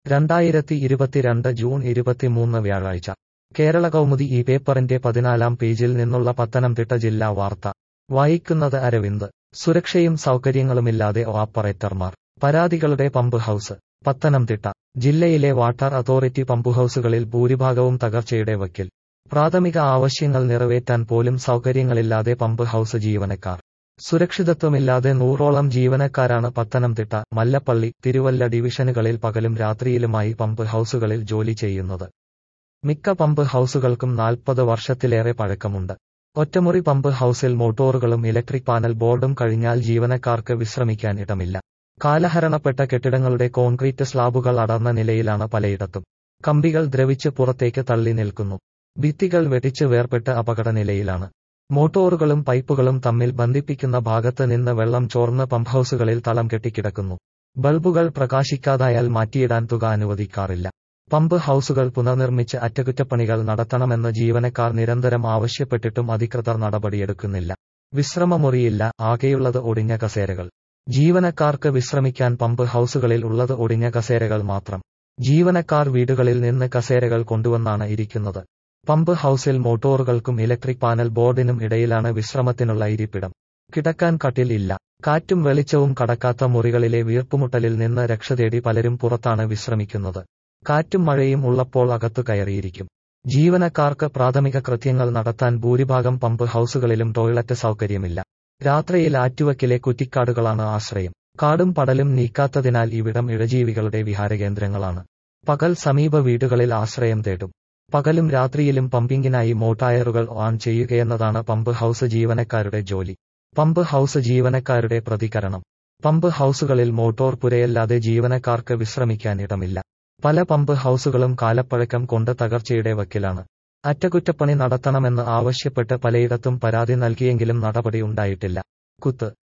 2022 June 23 വ്യാഴാഴ്ച കേരള കൗമുദി ഈ പേപ്പറിന്റെ 14-ാം പേജിൽ നിന്നുള്ള പത്തനംതിട്ട ജില്ലാ വാർത്ത വായിക്കുന്നത് അരവിന്ദ്. സുരക്ഷയും സൗകര്യങ്ങളുമില്ലാതെ ഓപ്പറേറ്റർമാർ. പരാതികളുടെ പമ്പ് ഹൗസ്. പത്തനംതിട്ട ജില്ലയിലെ വാട്ടർ അതോറിറ്റി പമ്പുഹൌസുകളിൽ ഭൂരിഭാഗവും തകർച്ചയുടെ വക്കിൽ. പ്രാഥമിക ആവശ്യങ്ങൾ നിറവേറ്റാൻ പോലും സൗകര്യങ്ങളില്ലാതെ പമ്പ് ഹൌസ് ജീവനക്കാർ. സുരക്ഷിതത്വമില്ലാതെ 100ഓളം ജീവനക്കാരാണ് പത്തനംതിട്ട, മല്ലപ്പള്ളി, തിരുവല്ല ഡിവിഷനുകളിൽ പകലും രാത്രിയിലുമായി പമ്പ് ഹൌസുകളിൽ ജോലി ചെയ്യുന്നത്. മിക്ക പമ്പ് ഹൌസുകൾക്കും 40 വർഷത്തിലേറെ പഴക്കമുണ്ട്. ഒറ്റമുറി പമ്പ് ഹൌസിൽ മോട്ടോറുകളും ഇലക്ട്രിക് പാനൽ ബോർഡും കഴിഞ്ഞാൽ ജീവനക്കാർക്ക് വിശ്രമിക്കാൻ ഇടമില്ല. കാലഹരണപ്പെട്ട കെട്ടിടങ്ങളുടെ കോൺക്രീറ്റ് സ്ലാബുകൾ അടർന്ന നിലയിലാണ് പലയിടത്തും. കമ്പികൾ ദ്രവിച്ച് പുറത്തേക്ക് തള്ളി നിൽക്കുന്നു. ഭിത്തികൾ വെട്ടിച്ച് വേർപെട്ട് അപകടനിലയിലാണ്. മോട്ടോറുകളും പൈപ്പുകളും തമ്മിൽ ബന്ധിപ്പിക്കുന്ന ഭാഗത്ത് നിന്ന് വെള്ളം ചോർന്ന് പമ്പ്ഹൌസുകളിൽ തളം കെട്ടിക്കിടക്കുന്നു. ബൾബുകൾ പ്രകാശിക്കാതായാൽ മാറ്റിയിടാൻ തുക അനുവദിക്കാറില്ല. പമ്പ് ഹൌസുകൾ പുനർനിർമ്മിച്ച് അറ്റകുറ്റപ്പണികൾ നടത്തണമെന്ന് ജീവനക്കാർ നിരന്തരം ആവശ്യപ്പെട്ടിട്ടും അധികൃതർ നടപടിയെടുക്കുന്നില്ല. വിശ്രമമുറിയില്ല, ആകെയുള്ളത് ഒടിഞ്ഞ കസേരകൾ. ജീവനക്കാർക്ക് വിശ്രമിക്കാൻ പമ്പ് ഹൌസുകളിൽ ഉള്ളത് ഒടിഞ്ഞ കസേരകൾ മാത്രം. ജീവനക്കാർ വീടുകളിൽ നിന്ന് കസേരകൾ കൊണ്ടുവന്നാണ് ഇരിക്കുന്നത്. പമ്പ് ഹൌസിൽ മോട്ടോറുകൾക്കും ഇലക്ട്രിക് പാനൽ ബോർഡിനും ഇടയിലാണ് വിശ്രമത്തിനുള്ള ഇരിപ്പിടം. കിടക്കാൻ കട്ടിൽ ഇല്ല. കാറ്റും വെളിച്ചവും കടക്കാത്ത മുറികളിലെ വീർപ്പുമുട്ടലിൽ നിന്ന് രക്ഷതേടി പലരും പുറത്താണ് വിശ്രമിക്കുന്നത്. കാറ്റും മഴയും ഉള്ളപ്പോൾ അകത്തു കയറിയിരിക്കും. ജീവനക്കാർക്ക് പ്രാഥമിക കൃത്യങ്ങൾ നടത്താൻ ഭൂരിഭാഗം പമ്പ് ഹൌസുകളിലും ടോയ്ലറ്റ് സൗകര്യമില്ല. രാത്രിയിൽ ആറ്റുവക്കിലെ കുറ്റിക്കാടുകളാണ് ആശ്രയം. കാടും പടലും നീക്കാത്തതിനാൽ ഇവിടം ഇഴജീവികളുടെ വിഹാരകേന്ദ്രങ്ങളാണ്. പകൽ സമീപ വീടുകളിൽ ആശ്രയം തേടും. പകലും രാത്രിയിലും പമ്പിങ്ങിനായി മോട്ടായറുകൾ ഓൺ ചെയ്യുകയെന്നതാണ് പമ്പ് ഹൌസ് ജീവനക്കാരുടെ ജോലി. പമ്പ് ഹൌസ് ജീവനക്കാരുടെ പ്രതികരണം. പമ്പ് ഹൌസുകളിൽ മോട്ടോർ പുരയല്ലാതെ ജീവനക്കാർക്ക് വിശ്രമിക്കാൻ ഇടമില്ല. പല പമ്പ് ഹൌസുകളും കാലപ്പഴക്കം കൊണ്ട് തകർച്ചയുടെ വക്കിലാണ്. അറ്റകുറ്റപ്പണി നടത്തണമെന്ന് ആവശ്യപ്പെട്ട് പലയിടത്തും പരാതി നൽകിയെങ്കിലും നടപടി ഉണ്ടായിട്ടില്ല. കുത്ത്